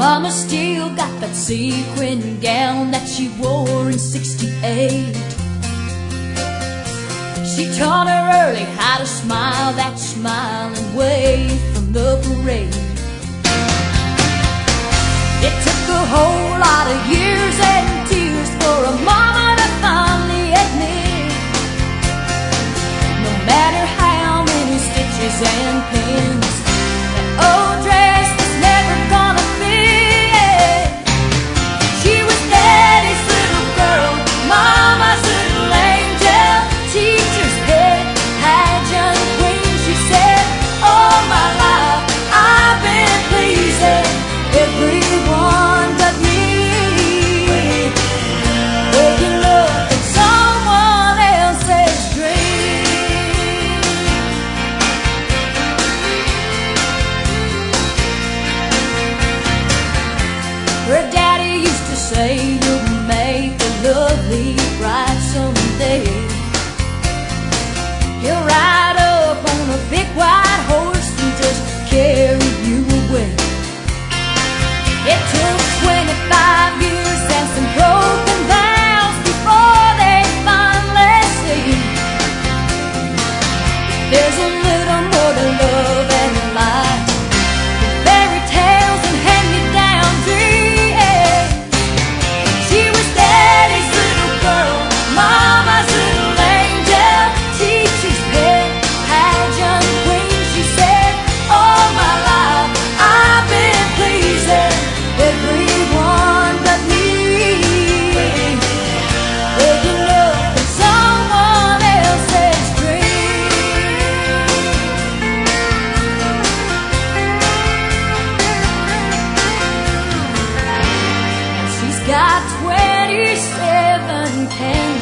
Mama still got that sequin gown that she wore in '68. She taught her early how to smile that smiling way from the parade. It took a whole lot of years and tears for a mama to finally admit, no matter how many stitches and pins, that old dress was never gonna fit. She was Daddy's little girl, Mama's little angel, teacher's pet, pageant queen. She said, all my life I've been pleasing everyone but me. Waking up in someone else's dream. Her daddy used to say, you'll make a lovely bride someday. He'll ride up on a big white horse and just carry you away. It took 25 years and some broken vows before they finally see there's a little more to love and life than fairy tales and hand-me-down dreams. She was Daddy's little girl, Mama's little angel, teacher's pet, pageant queen. She said, all my life I've been pleasing everyone but me. Waking up in someone else's dream. And she's got 27 candles